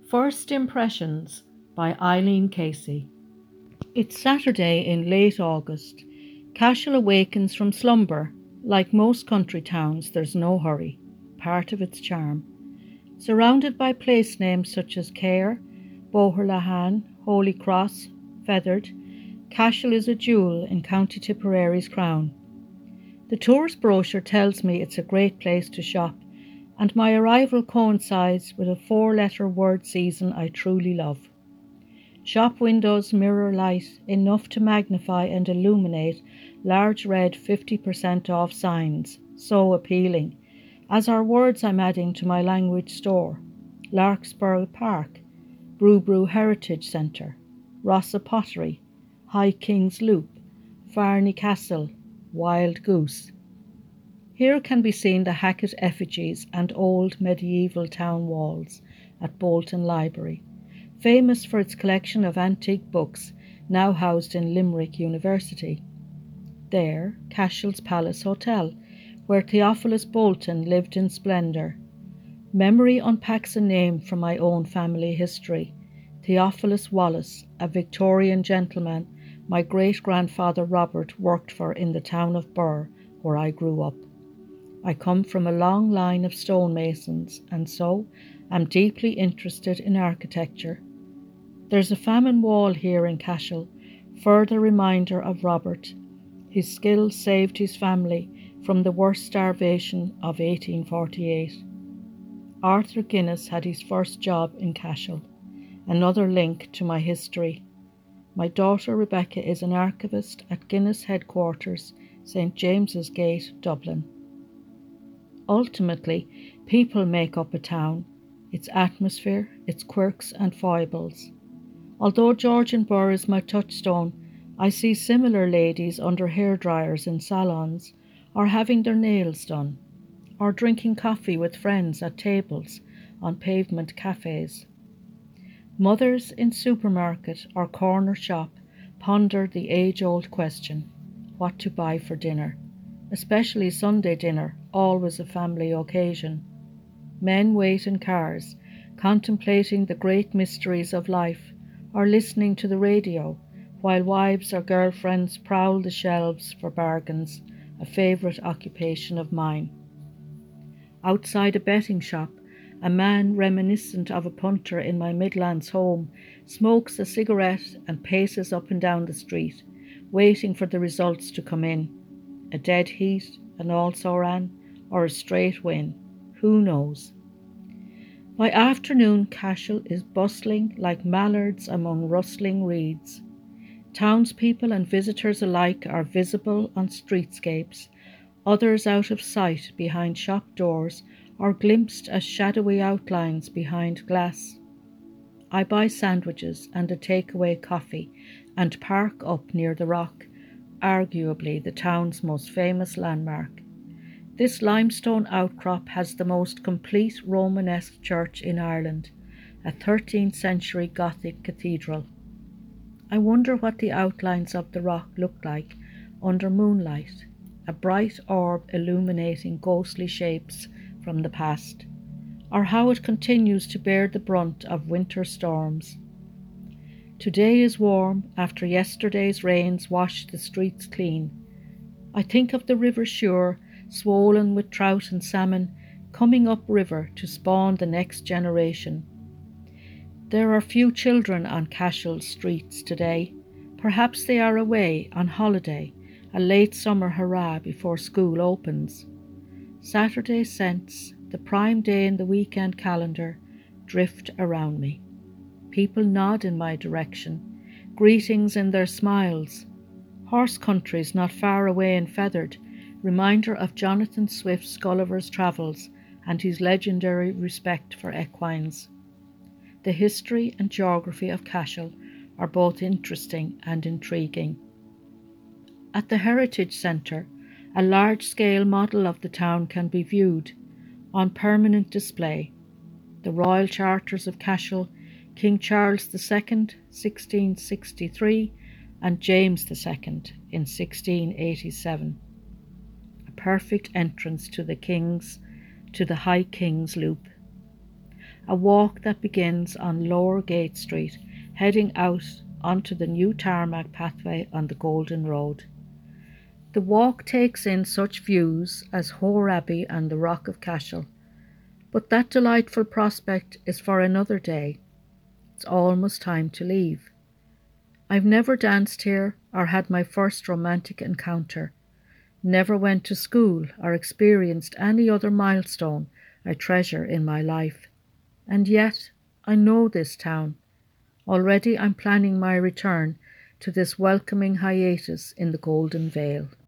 First Impressions by Eileen Casey. It's Saturday in late August. Cashel awakens from slumber. Like most country towns, there's no hurry, part of its charm. Surrounded by place names such as Cahir, Boherlahan, Holy Cross, Feathered, Cashel is a jewel in County Tipperary's crown. The tourist brochure tells me it's a great place to shop, and my arrival coincides with a 4-letter word season I truly love. Shop windows mirror light enough to magnify and illuminate large red 50% off signs, so appealing, as are words I'm adding to my language store: Larkspur Park, Brew Heritage Centre, Rossa Pottery, High King's Loop, Farney Castle, Wild Goose. Here can be seen the Hackett effigies and old medieval town walls at Bolton Library, famous for its collection of antique books now housed in Limerick University. There, Cashel's Palace Hotel, where Theophilus Bolton lived in splendour. Memory unpacks a name from my own family history: Theophilus Wallace, a Victorian gentleman my great-grandfather Robert worked for in the town of Birr, where I grew up. I come from a long line of stonemasons, and so am deeply interested in architecture. There's a famine wall here in Cashel, further reminder of Robert. His skill saved his family from the worst starvation of 1848. Arthur Guinness had his first job in Cashel, another link to my history. My daughter Rebecca is an archivist at Guinness headquarters, St James's Gate, Dublin. Ultimately, people make up a town, its atmosphere, its quirks and foibles. Although Georgian Birr is my touchstone, I see similar ladies under hairdryers in salons, or having their nails done, or drinking coffee with friends at tables on pavement cafes. Mothers in supermarket or corner shop ponder the age-old question: what to buy for dinner? Especially Sunday dinner, always a family occasion. Men wait in cars, contemplating the great mysteries of life, or listening to the radio, while wives or girlfriends prowl the shelves for bargains, a favourite occupation of mine. Outside a betting shop, a man reminiscent of a punter in my Midlands home smokes a cigarette and paces up and down the street, waiting for the results to come in. A dead heat, an also-ran, or a straight win, who knows? By afternoon, Cashel is bustling like mallards among rustling reeds. Townspeople and visitors alike are visible on streetscapes, others out of sight behind shop doors or glimpsed as shadowy outlines behind glass. I buy sandwiches and a takeaway coffee and park up near the Rock, arguably the town's most famous landmark. This limestone outcrop has the most complete Romanesque church in Ireland, a 13th century Gothic cathedral. I wonder what the outlines of the Rock look like under moonlight, a bright orb illuminating ghostly shapes from the past, or how it continues to bear the brunt of winter storms. Today is warm after yesterday's rains washed the streets clean. I think of the River Suir, swollen with trout and salmon, coming up river to spawn the next generation. There are few children on Cashel's streets today. Perhaps they are away on holiday, a late summer hurrah before school opens. Saturday scents, the prime day in the weekend calendar, drift around me. People nod in my direction, greetings in their smiles. Horse country's not far away in Feathered, reminder of Jonathan Swift's Gulliver's Travels and his legendary respect for equines. The history and geography of Cashel are both interesting and intriguing. At the Heritage Centre, a large-scale model of the town can be viewed on permanent display. The Royal Charters of Cashel, King Charles II, 1663, and James II in 1687. Perfect entrance to the High King's Loop. a walk that begins on Lower Gate Street, heading out onto the new tarmac pathway on the Golden Road. The walk takes in such views as Hoare Abbey and the Rock of Cashel, but that delightful prospect is for another day. It's almost time to leave. I've never danced here or had my first romantic encounter, never went to school or experienced any other milestone I treasure in my life. And yet, I know this town. Already I'm planning my return to this welcoming hiatus in the Golden Vale.